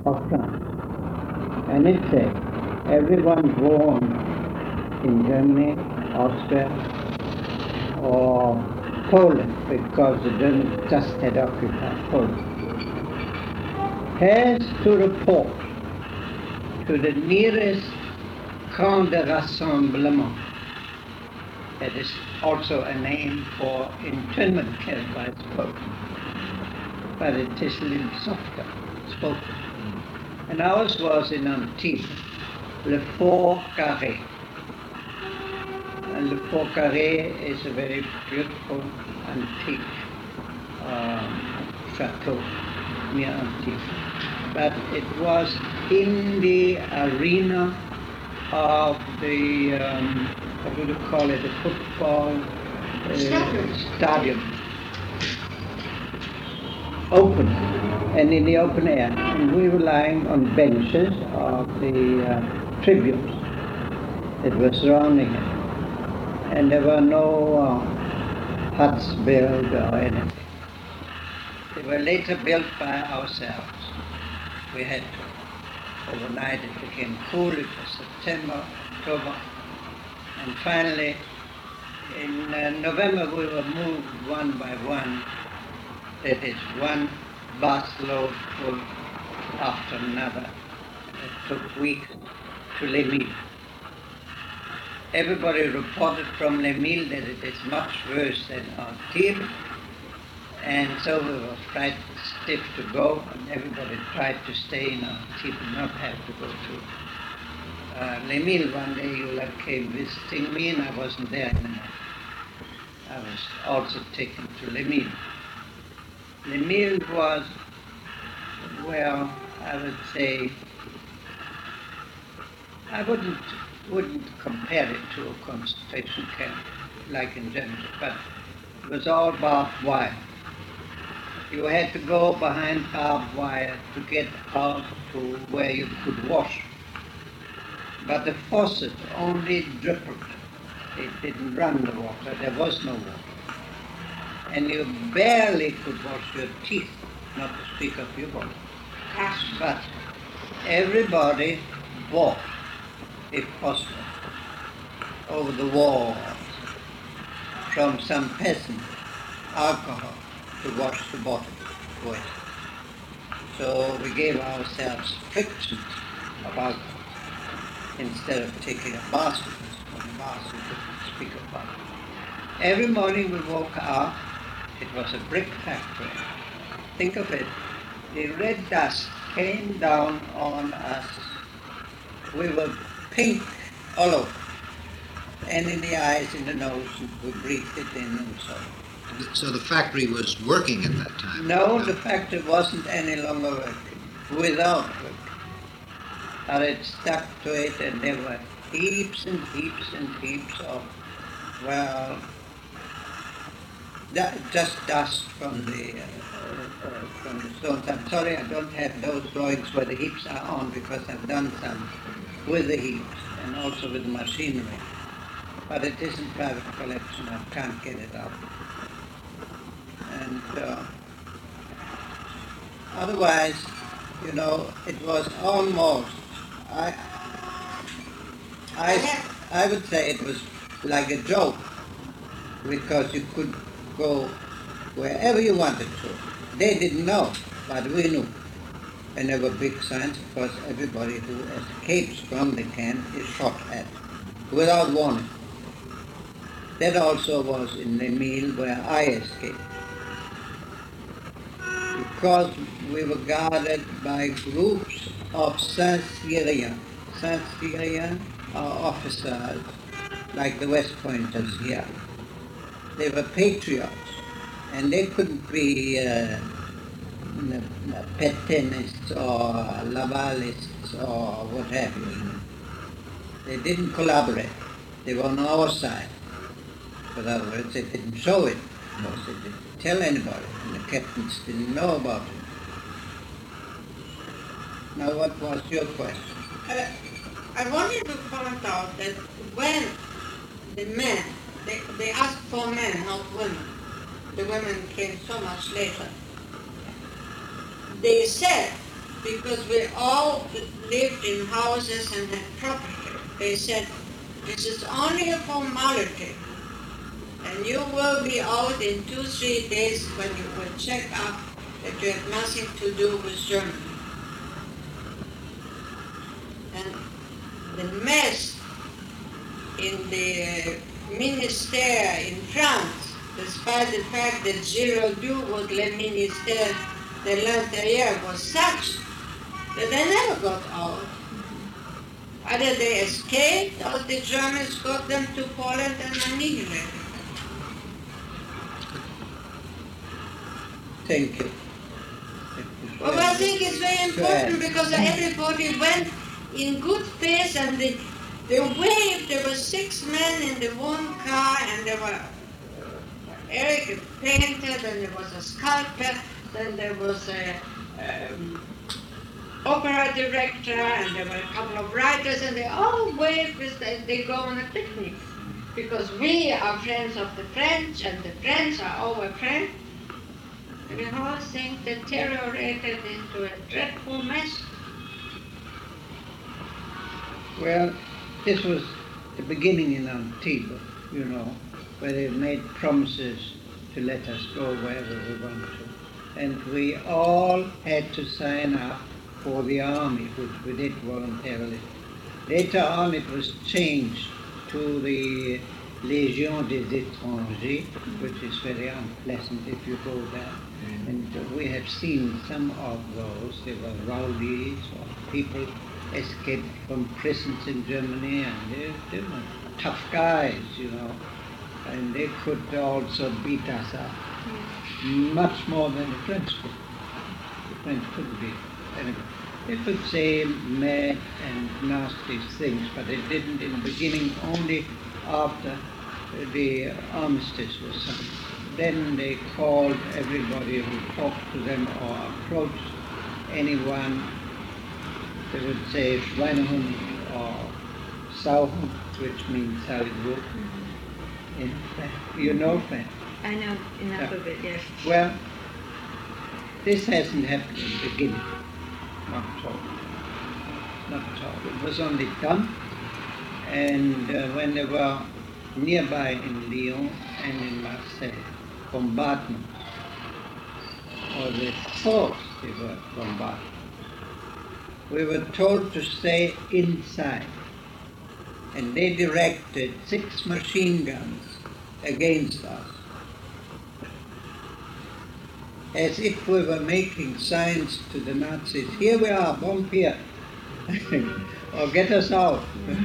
of France. And it said, everyone born in Germany, Austria, or Poland, because the Germans just had occupied Poland, has to report to the nearest camp de rassemblement. That is also a name for internment camp, I suppose, but it is a little softer spoken. And ours was in Antibes, Le Fort Carré. And Le Fort Carré is a very beautiful antique chateau near Antibes. But it was in the arena of the, what would you call it, a football stadium. Open, and in the open air. And we were lying on benches of the tribunes that were surrounding it. And there were no huts built or anything. They were later built by ourselves. We had to. Overnight it became cool, it was September, October. And finally, in November we were moved one by one. That is, one bus load full after another. It took weeks to Les Milles. Everybody reported from Les Milles that it is much worse than Antibes, and so we were quite stiff to go, and everybody tried to stay in Antibes and not have to go to Les Milles. One day Eula came visiting me, and I wasn't there anymore. I was also taken to Les Milles. Les Milles was, well, I would say, I wouldn't compare it to a concentration camp like in Germany, but it was all barbed wire. You had to go behind barbed wire to get out to where you could wash. But the faucet only dribbled. It didn't run the water. There was no water. And you barely could wash your teeth, not to speak of your body. But everybody bought, if possible, over the walls from some peasant alcohol to wash the bottom with. So we gave ourselves frictions of alcohol instead of taking a bath with us. When a bath we couldn't speak about it. Every morning we woke up, it was a brick factory. Think of it, the red dust came down on us. We were pink all over. And in the eyes, in the nose, we breathed it in and so on. So the factory was working at that time? No, the factory wasn't any longer working, without working. But it stuck to it, and there were heaps and heaps and heaps of, well, just dust from the stones. I'm sorry I don't have those drawings where the heaps are on, because I've done some with the heaps and also with the machinery. But it isn't private collection, I can't get it out. And otherwise, you know, it was almost, I would say it was like a joke, because you could go wherever you wanted to. They didn't know, but we knew. And there were big signs, because everybody who escapes from the camp is shot at, without warning. That also was in Les Milles where I escaped. Because we were guarded by groups of Saint-Cyriens. Saint-Cyriens are officers like the West Pointers here. They were patriots, and they couldn't be Pétainists or Lavalists or what have you. They didn't collaborate. They were on our side. In other words, they didn't show it, because they didn't tell anybody, and the captains didn't know about it. Now, what was your question? I wanted to point out that when the men, they asked for men, not women. The women came so much later. They said because we all lived in houses and had property. They said, this is only a formality, and you will be out in 2-3 days when you will check up that you have nothing to do with Germany. And the mess in the ministère in France, despite the fact that Giraudoux was le ministère de l'Intérieur, was such that they never got out. Either they escaped or the Germans got them to Poland and annihilated them. Thank you. Well, I think it's very important because everybody went in good faith and they waved. There were 6 men in the one car, and there were Eric a painter, then there was a sculptor, then there was a opera director, and there were a couple of writers, and they all waved as they go on a picnic. Because we are friends of the French, and the French are our friends. And the whole thing deteriorated into a dreadful mess. Well, this was the beginning in Antigua, you know, where they made promises to let us go wherever we want to. And we all had to sign up for the army, which we did voluntarily. Later on it was changed to the Légion des Étrangers, which is very unpleasant if you go there. And we have seen some of those. They were rowdies or people escaped from prisons in Germany, and they were tough guys, you know. And they could also beat us up much more than the French could. The French couldn't beat us. Anyway, they could say mad and nasty things, but they didn't in the beginning, only after the armistice was signed. Then they called everybody who talked to them or approached anyone. They would say Schweinehund or Sauhund, which means solid wood. In French. You know French? I know enough of it, yes. Well, this hasn't happened in the beginning. Not at all. Not at all. It was only done. And when they were nearby in Lyon and in Marseille, bombardment, or they thought they were bombarded, we were told to stay inside. And they directed 6 machine guns against us, as if we were making signs to the Nazis, here we are, bomb here, or get us out.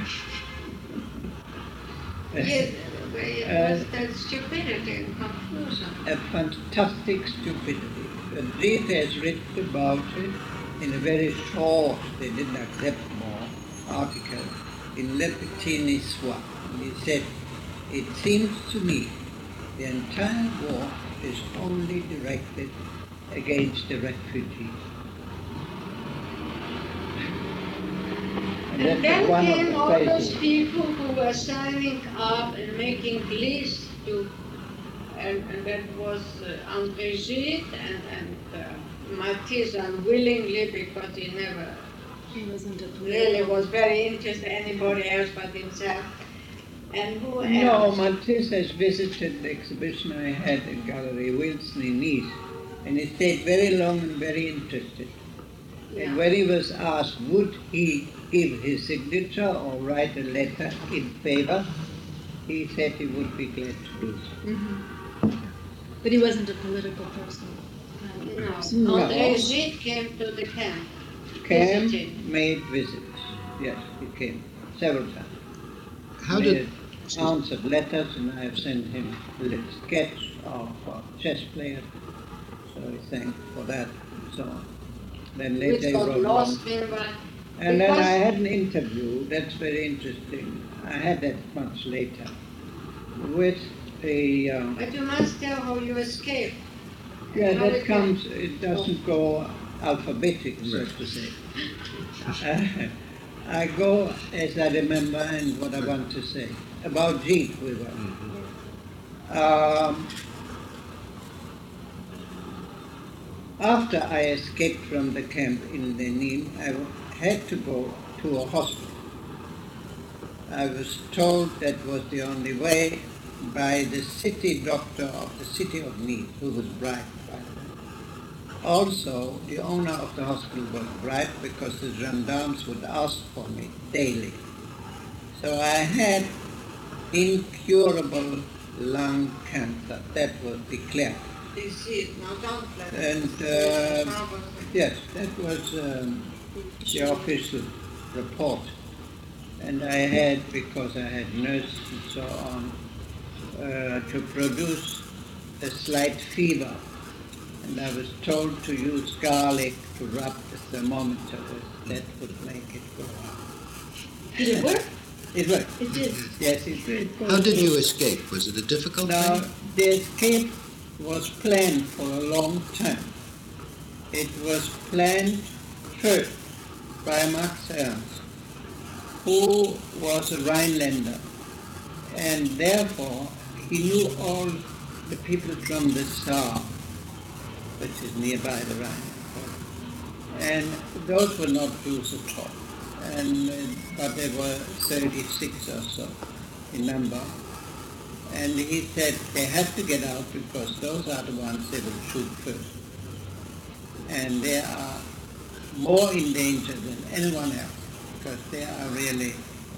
Yes, it was that stupidity and confusion. A fantastic stupidity. And Reed has written about it in a very short, they didn't accept more, article in Le Petit Niçois. He said, it seems to me the entire war is only directed against the refugees. And then came all those people who were signing up and making lists to, and that was André Gide and Matisse unwillingly, because he never really was very interested in anybody else but himself. And who else? No, Matisse has visited the exhibition I had in Gallery Wilson in Nice, and he stayed very long and very interested. Yeah. And when he was asked, would he give his signature or write a letter in favor, he said he would be glad to do so. Mm-hmm. But he wasn't a political person. No, André Gide came to the camp. Came, visiting. made visits. Yes, he came several times. How did, Answered letters, and I have sent him a little sketch of a chess player, so he thanked for that and so on. Then later Which he got wrote lost one. meanwhile. And then Because- I had an interview, that's very interesting, I had that much later, with a, But you must tell how you escaped. yeah, How that it comes, it doesn't go alphabetic, so to say. I go as I remember and what I want to say. About Gide we were. After I escaped from the camp in Lenin, I had to go to a hospital. I was told that was the only way by the city doctor of the city of Nice, who was bribed by them. Also, the owner of the hospital was bribed because the gendarmes would ask for me daily. So I had incurable lung cancer. That was declared. This is no, don't let And yes, that was the official report. And I had, because I had nurses and so on, to produce a slight fever. And I was told to use garlic to rub the thermometer with. That would make it go up. Did it work? It worked. It did. Yes, it goes How did you through. escape? Was it a difficult Now, thing? the escape was planned for a long time. It was planned first by Max Ernst, who was a Rhinelander, and therefore he knew all the people from the Saar, which is nearby the Rhine. And those were not Jews at all. But there were 36 or so in number. And he said they have to get out because those are the ones they will shoot first. And they are more in danger than anyone else because they are really,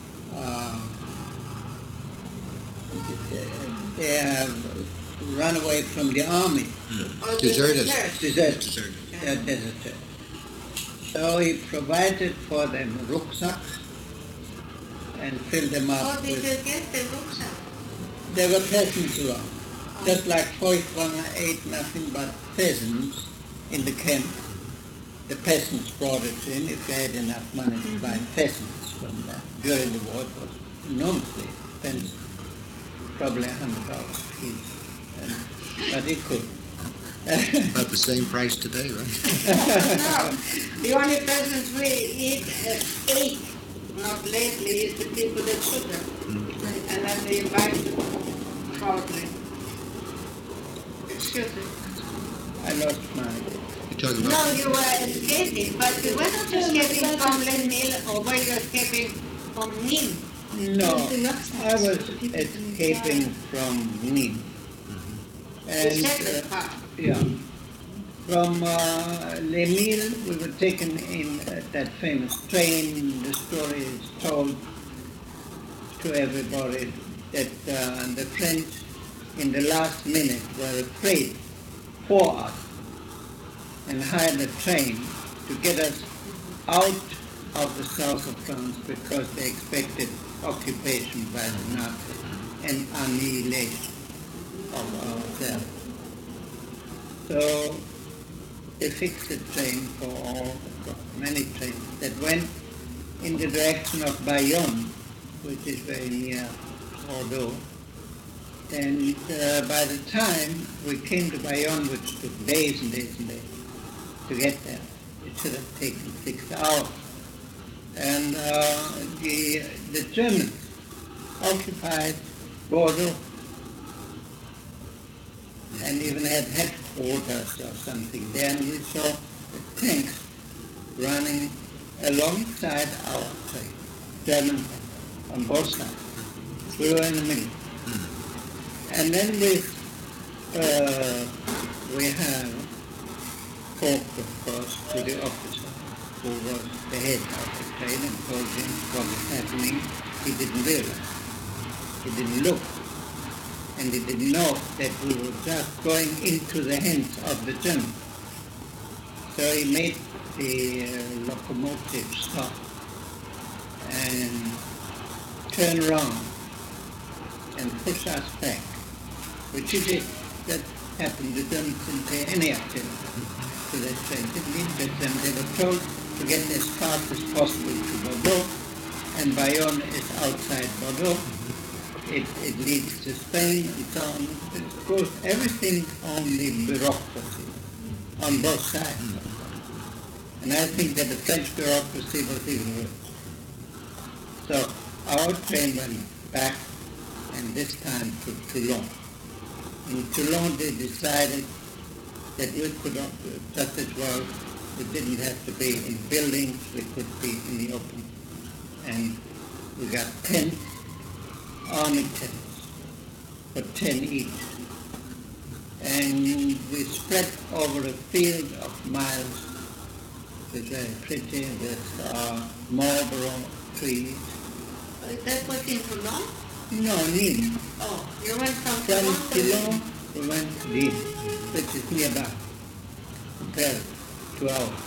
they have run away from the army. Deserters. Deserted. Deserted. They are deserted. So he provided for them rucksacks and filled them up How did with. you get the rucksack? There were peasants around. Just like Feuchtwanger ate nothing but pheasants in the camp. The peasants brought it in if they had enough money to buy pheasants from that. During the war, it was enormously expensive, probably $100 each. But he could. About the same price today, right? No, the only persons we eat, ate, not lately, is the people that should have. And then they invite them, probably. Excuse me. I lost mine. You're talking No, about you were escaping, but you were not escaping from Les Milles, or were you escaping from Nîmes? No, The rucksacks I was for people from the escaping Saar. from Nîmes. The And, second part. yeah. From Les Milles, we were taken in that famous train. The story is told to everybody that the French, in the last minute, were afraid for us and hired a train to get us out of the south of France because they expected occupation by the Nazis and annihilation of ourselves. So they fixed a train for many trains that went in the direction of Bayonne, which is very near Bordeaux. And by the time we came to Bayonne, which took days and days and days to get there, it should have taken 6 hours. And the Germans occupied Bordeaux and even had headquarters or something there, and we saw the tanks running alongside our train, German on both sides. We were in the middle. And then we have talked, of course, to the officer who was the head of the train and told him what was happening. He didn't realize. He didn't look. And he didn't know that we were just going into the hands of the Germans. So he made the locomotive stop and turn around and push us back, which he did. That happened. The Germans didn't pay any attention to that train. It didn't interest them. They were told to get as fast as possible to Bordeaux, and Bayonne is outside Bordeaux. It leads to Spain and so on. Of course, everything on the bureaucracy on both sides. And I think that the French bureaucracy was even worse. So our train went back, and this time to Toulon. In Toulon they decided that we could just as well, it didn't have to be in buildings, we could be in the open. And we got 10 army tents for 10 each. And we spread over a field of miles. It was very pretty with Marlborough trees. That was in Toulon? No, Nîmes. Oh, you went from From Toulon to Toulon, we went to Nîmes, which is nearby, compared to ours.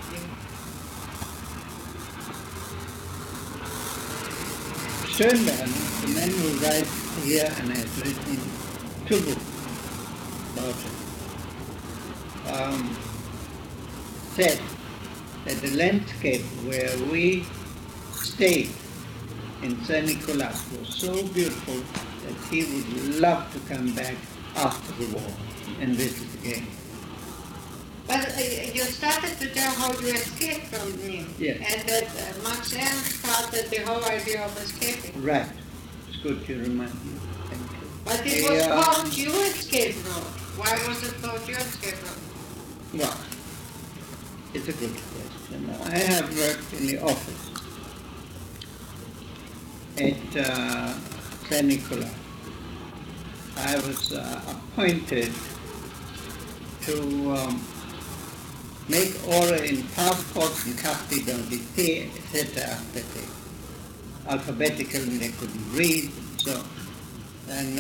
Sternberg, the man who writes here and has written 2 books about it, said that the landscape where we stayed in Saint Nicolas was so beautiful that he would love to come back after the war and visit again. But you started to tell how you escaped from Nîmes. Yes. And that Max Ernst started the whole idea of escaping. Right. It's good you remind me. Thank you. But it was called your escape route. Why was it called your escape route? Well, it's a good question. I have worked in the office at Saint Nicolas. I was appointed to make order in passports and carte d'identité, etc., etc. Alphabetical, and they couldn't read, so. And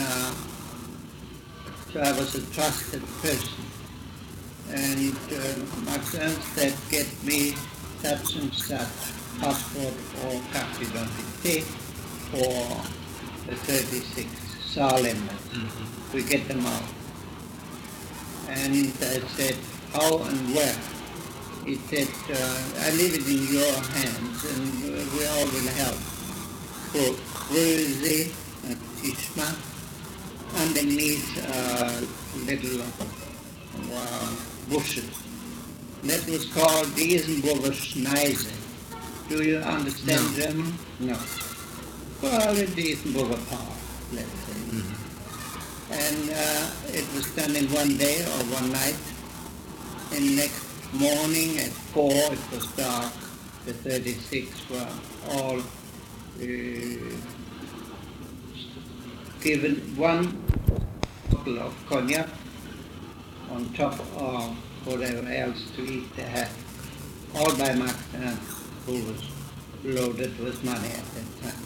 so I was a trusted person. And Max Ernst said, get me such and such passport or carte d'identité for the 36 Saarländer. We get them out. And I said, how and where? He said, I leave it in your hands and we all will help. So, Gröse, Tishma, underneath little bushes. That was called Isenburger Schneise. Do you understand German? No. Well, the Isenburger Park, let's say. And it was done in one day or one night. And next morning at 4 it was dark. The 36 were all given one bottle of cognac on top of whatever else to eat they had. All by Max Ernst, who was loaded with money at that time.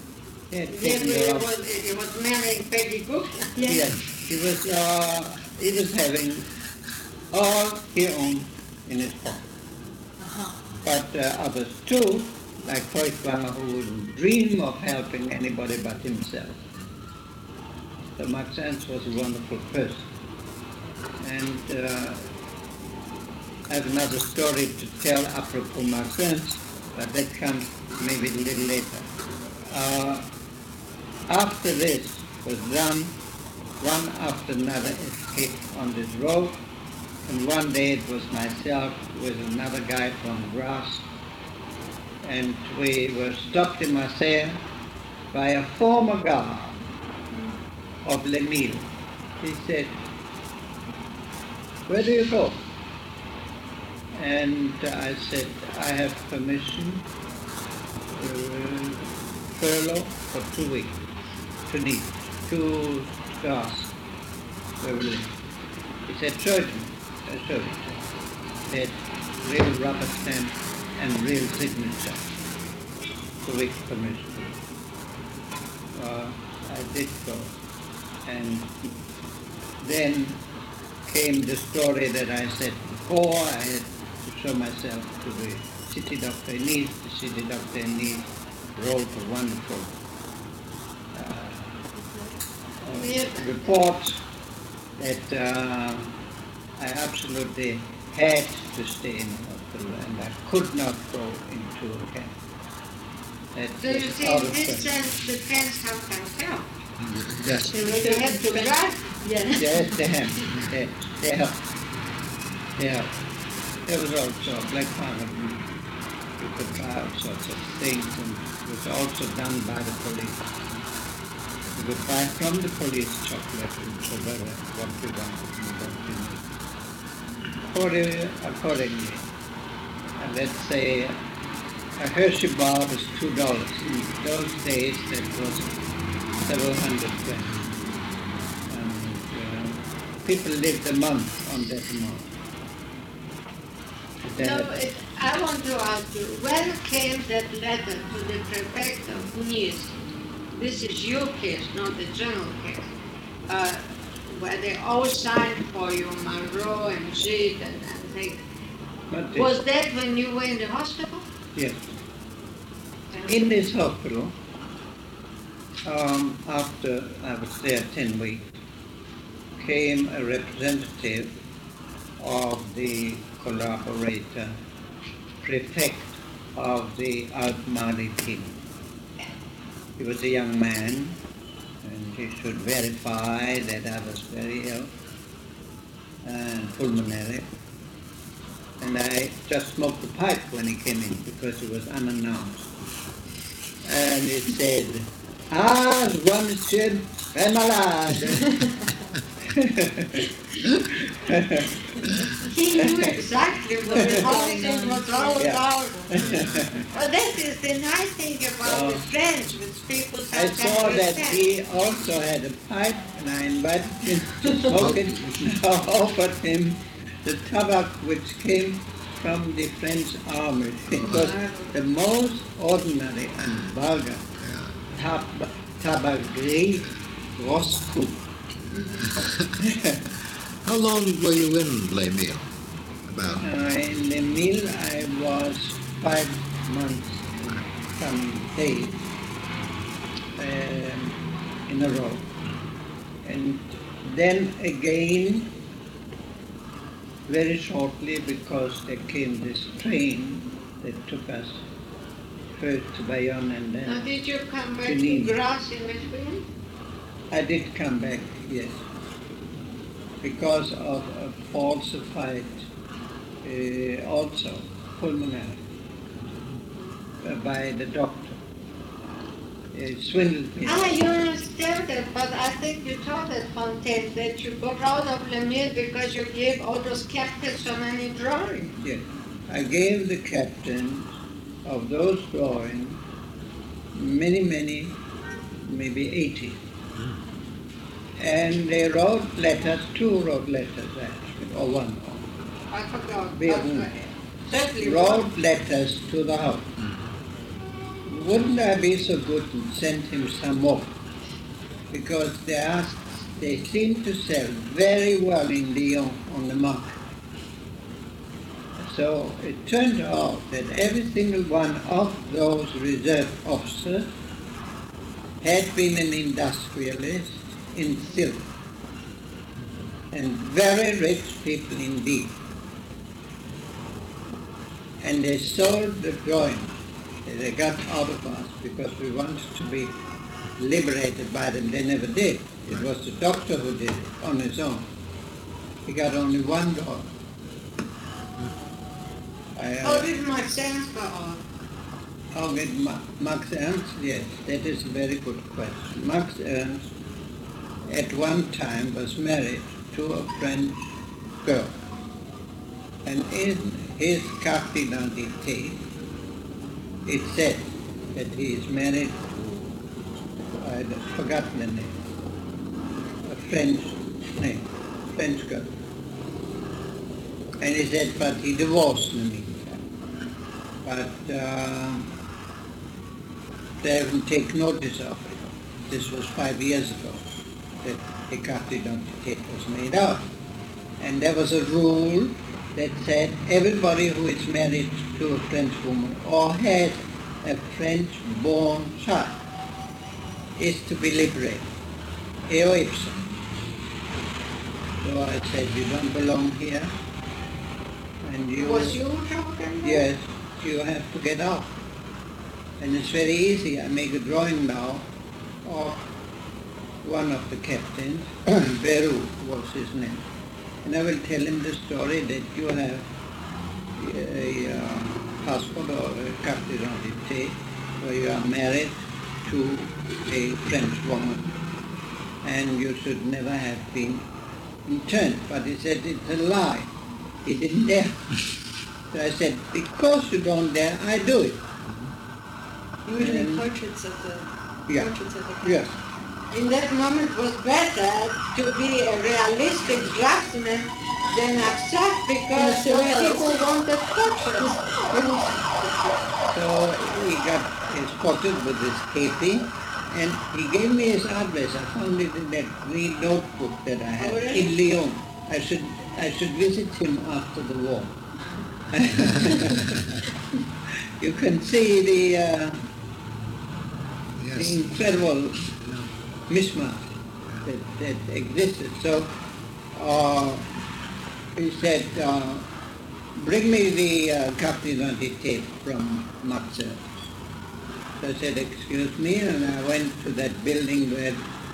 He was marrying Peggy Cook. Yes, he was having all he owned in his pocket. But others too, like Feuchtwanger, who wouldn't dream of helping anybody but himself. So Max Ernst was a wonderful person. And I have another story to tell apropos Max Ernst, but that comes maybe a little later. After this was done, one after another escaped on this road, and one day it was myself with another guy from Grasse, and we were stopped in Marseille by a former guard of Les Milles. He said, where do you go? And I said, I have permission to furlough for 2 weeks to Nice, to Grasse, where we live. He said, show it to me. I showed it to him. He had real rubber stamp and real signature. 2 weeks permission. I did go. And then came the story that I said before. I had to show myself to the city doctor in Nice. The city doctor in Nice wrote a wonderful report that I absolutely had to stay in the hospital and I could not go into a camp. So you see, in this sense, the friends sometimes help. Yes. They have to drive. Yes. Yes, they have. They help. They help. There was also a black market. You could try all sorts of things, and it was also done by the police. You could buy from the police chocolate and whatever what you wanted and what you need. accordingly. Let's say a Hershey bar was $2. In those days, that was several hundred francs. And people lived a month on that amount. So I want to ask you, when came that letter to the prefect of Nice? This is your case, not the general case. Where they all signed for you, Monroe and Gide and they. Was that when you were in the hospital? Yes. In this hospital, after I was there 10 weeks, came a representative of the collaborator, prefect of the Alpes-Marne team. He was a young man, and he should verify that I was very ill and pulmonary. And I just smoked a pipe when he came in because it was unannounced. And he said, "Ah, je monsieur très malade." He knew exactly what the whole thing was all about. Well, that is the nice thing about the French, which people I sometimes saw that respect. he also had a pipe, and I invited him to smoke it. I offered him the tobacco which came from the French army. It was the most ordinary and vulgar tabagri roscoe. How long were you in Les Milles? About? In the mill I was 5 months, some days in a row. And then again, very shortly, because there came this train that took us first to Bayonne and Now, then did you come back Janine. to Grasse in between? I did come back, yes, because of a falsified, also pulmonary, by the doctor. It swindled me. You understand that, but I think you told at Fontaine that you got out of Le Mille because you gave all those captains so many drawings. Yes, I gave the captain of those drawings many, maybe 80. And they wrote letters, 2 wrote letters actually, or 1. I forgot. Beirut. Certainly. Wrote letters to the house. Wouldn't I be so good and send him some more? Because they seem to sell very well in Lyon on the market. So it turned out that every single one of those reserve officers had been an industrialist in silk, and very rich people indeed. And they sold the drawings that they got out of us because we wanted to be liberated by them. They never did. It was the doctor who did it on his own. He got only 1 drawing. How did Maxence go on? How did Max Ernst? Yes, that is a very good question. Max Ernst at one time was married to a French girl. And in his carte d'identité, it said that he is married to, I'd forgotten the name, a French name, French girl. And he said, but he divorced in the meantime. But they haven't taken notice of it. This was 5 years ago that the carte d'identité was made out. And there was a rule that said everybody who is married to a French woman or has a French-born child is to be liberated, eo ipso. So I said, you don't belong here, and you... Was you talking? Yes, you have to get out. And it's very easy. I make a drawing now of one of the captains, Beru was his name. And I will tell him the story that you have a passport or a carte d'identité where you are married to a French woman and you should never have been interned. But he said it's a lie. He didn't dare. So I said, because you don't dare, I do it. You were doing And- portraits of the Yeah. portraits of the cat. Yes. In that moment was better to be a realistic draftsman than abstract because Yeah, surrealist. people wanted portraits. So he got spotted with his kepi, and he gave me his address. I found it in that green notebook that I had Oh, really? in Lyon. I should visit him after the war. You can see the Yes. incredible mismatch that existed. So he said, bring me the carte d'identité from Max Ernst. So I said, excuse me, and I went to that building where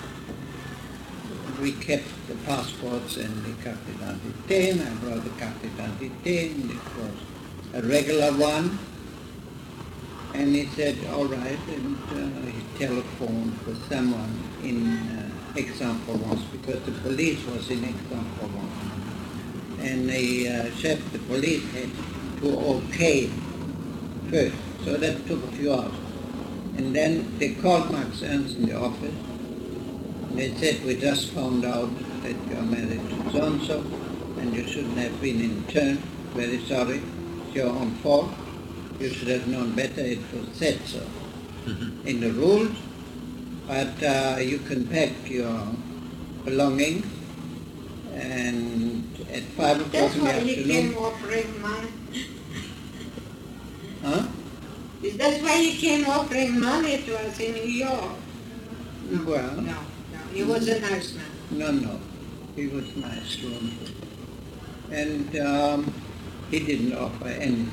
we kept the passports and the carte d'identité, and I brought the carte d'identité, and it was a regular one. And he said, all right, and he telephoned for someone in Aix-en-Provence, because the police was in Aix-en-Provence. And the chef of the police had to okay first, so that took a few hours. And then they called Max Ernst in the office. They said, we just found out that you're married to so-and-so, and you shouldn't have been interned. Very sorry, it's your own fault. You should have known better, it was said so in the rules, but you can pack your belongings, and at 5 o'clock That's in the why he came afternoon, offering money. huh? That's why he came offering money to us in New York. Well, No, he was a nice man. no, he was nice to him. And he didn't offer anything.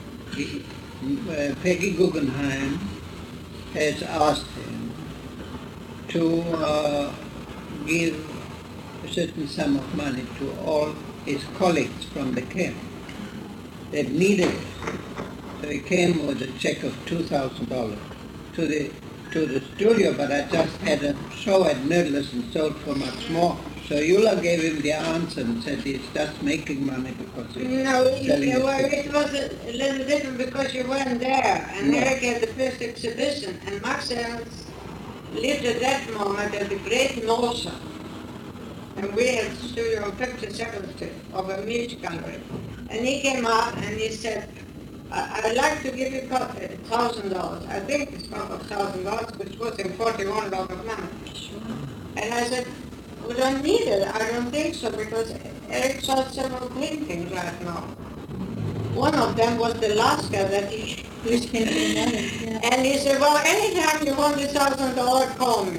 Peggy Guggenheim has asked him to give a certain sum of money to all his colleagues from the camp that needed it. So he came with a check of $2,000 to the studio, but I just had a show at Nerdless and sold for much more. So Eula gave him the answer and said he's just making money because he's No, selling his it pictures. was a little different because you weren't there, and Yeah. Eric had the first exhibition, and Max Ernst lived at that moment at the Great Notion, and we had studio on 52nd Street of a music gallery, and he came out and he said, I'd like to give you $1,000. I think it's about $1,000, which was in $41 money. And I said, we don't need it. I don't think so, because Eric saw several paintings right now. One of them was the Lascar that he Which came from money, yeah. and he said, well, anytime you want $1,000, call me.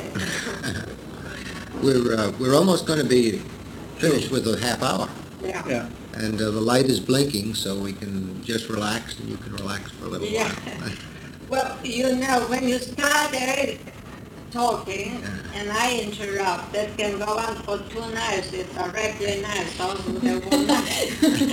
We're almost going to be finished with a half hour, Yeah. Yeah. and the light is blinking, so we can just relax, and you can relax for a little Yeah. while. Well, you know, when you start talking and I interrupt, that can go on for 2 nights. It's directly nice, also the one night.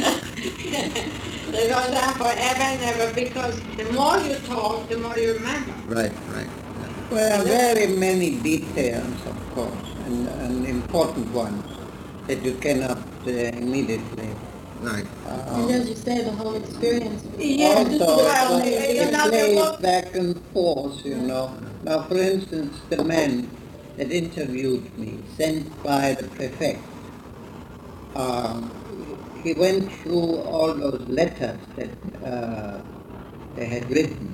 It goes on forever and ever because the more you talk, the more you remember. Right. Well, very many details, of course, and important ones that you cannot immediately. Right. And as you say, the whole experience. Yeah, Also, well, it you know, plays the back and forth, you know. Now, for instance, the man that interviewed me, sent by the prefect, he went through all those letters that they had written